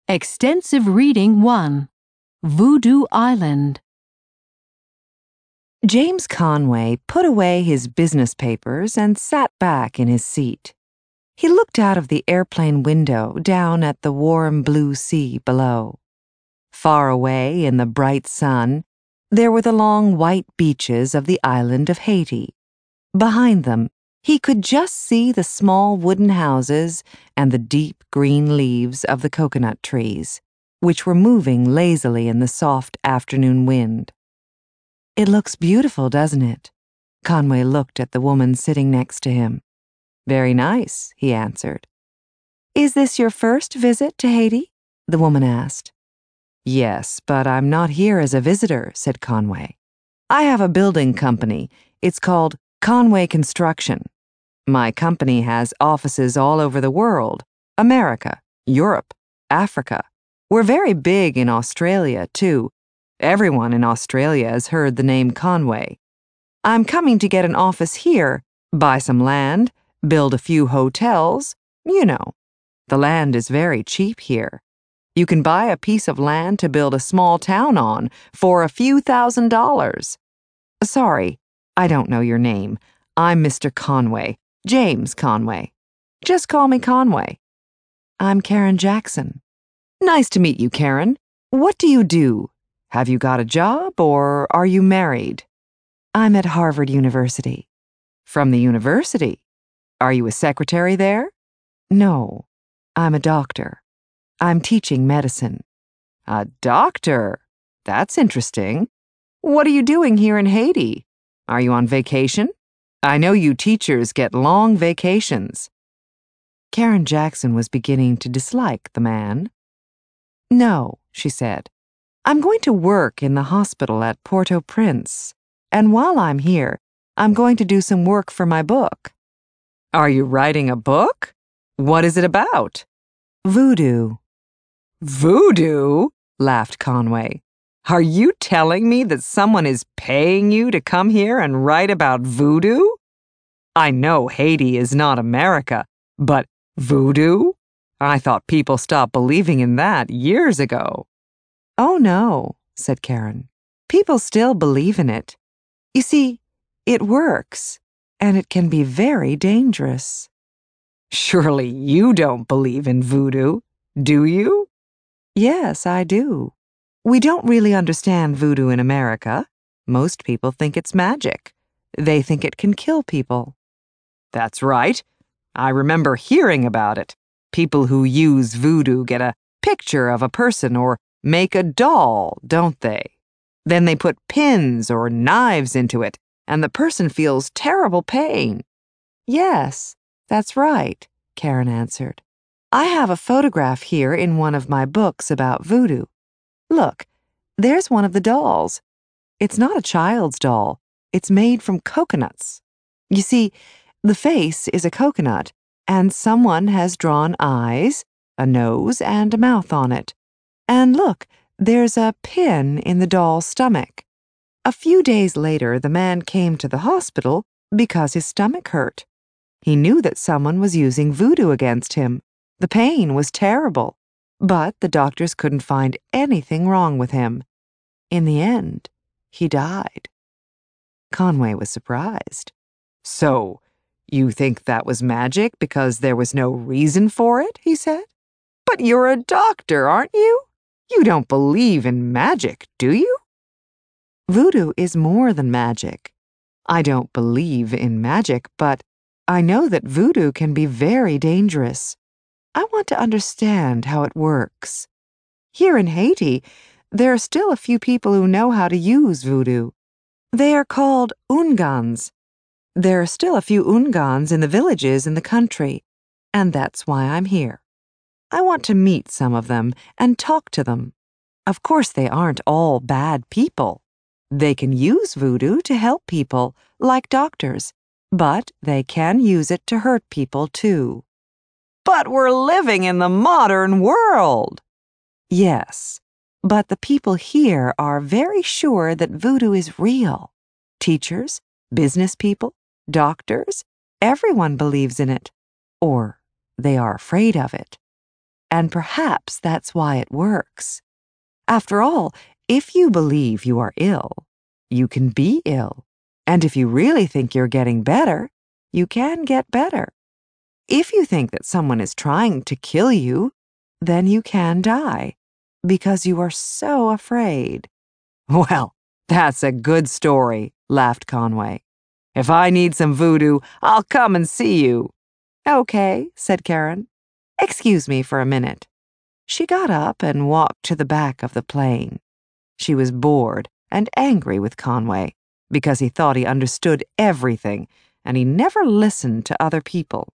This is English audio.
Extensive Reading 1. Voodoo Island. James Conway put away his business papers and sat back in his seat. He looked out of the airplane window down at the warm blue sea below. Far away in the bright sun, there were the long white beaches of the island of Haiti. Behind them, he could just see the small wooden houses and the deep green leaves of the coconut trees, which were moving lazily in the soft afternoon wind. "It looks beautiful, doesn't it?" Conway looked at the woman sitting next to him. "Very nice," he answered. "Is this your first visit to Haiti?" the woman asked. "Yes, but I'm not here as a visitor," said Conway. "I have a building company. It's called Conway Construction. My company has offices all over the world, America, Europe, Africa. We're very big in Australia, too. Everyone in Australia has heard the name Conway. I'm coming to get an office here, buy some land, build a few hotels, you know. The land is very cheap here. You can buy a piece of land to build a small town on for a few $1,000s. Sorry, I don't know your name. I'm Mr. Conway, James Conway. Just call me Conway." "I'm Karen Jackson." "Nice to meet you, Karen. What do you do? Have you got a job or are you married?" "I'm at Harvard University." "From the university? Are you a secretary there?" "No, I'm a doctor. I'm teaching medicine." "A doctor? That's interesting. What are you doing here in Haiti? Are you on vacation? I know you teachers get long vacations." Karen Jackson was beginning to dislike the man. "No," she said. "I'm going to work in the hospital at Port-au-Prince, and while I'm here, I'm going to do some work for my book." "Are you writing a book? What is it about?" "Voodoo." "Voodoo?" laughed Conway. "Are you telling me that someone is paying you to come here and write about voodoo? I know Haiti is not America, but voodoo? I thought people stopped believing in that years ago." "Oh, no," said Karen. "People still believe in it. You see, it works, and it can be very dangerous." "Surely you don't believe in voodoo, do you?" "Yes, I do. We don't really understand voodoo in America. Most people think it's magic. They think it can kill people." "That's right. I remember hearing about it. People who use voodoo get a picture of a person or make a doll, don't they? Then they put pins or knives into it, and the person feels terrible pain." "Yes, that's right," Karen answered. "I have a photograph here in one of my books about voodoo. Look, there's one of the dolls. It's not a child's doll. It's made from coconuts. You see, the face is a coconut, and someone has drawn eyes, a nose, and a mouth on it. And look, there's a pin in the doll's stomach. A few days later, the man came to the hospital because his stomach hurt. He knew that someone was using voodoo against him. The pain was terrible, but the doctors couldn't find anything wrong with him. In the end, he died." Conway was surprised. "So, you think that was magic because there was no reason for it?" he said. "But you're a doctor, aren't you? You don't believe in magic, do you?" "Voodoo is more than magic. I don't believe in magic, but I know that voodoo can be very dangerous. I want to understand how it works. Here in Haiti, there are still a few people who know how to use voodoo. They are called Ungans. There are still a few Ungans in the villages in the country, and that's why I'm here. I want to meet some of them and talk to them. Of course, they aren't all bad people. They can use voodoo to help people, like doctors, but they can use it to hurt people, too." "But we're living in the modern world." "Yes, but the people here are very sure that voodoo is real. Teachers, business people, doctors, everyone believes in it, or they are afraid of it." and perhaps that's why it works. After all, if you believe you are ill, you can be ill. And if you really think you're getting better, you can get better. If you think that someone is trying to kill you, then you can die, because you are so afraid. Well, that's a good story, laughed Conway. If I need some voodoo, I'll come and see you. Okay, said Karen. Excuse me for a minute. She got up and walked to the back of the plane. She was bored and angry with Conway because he thought he understood everything and he never listened to other people.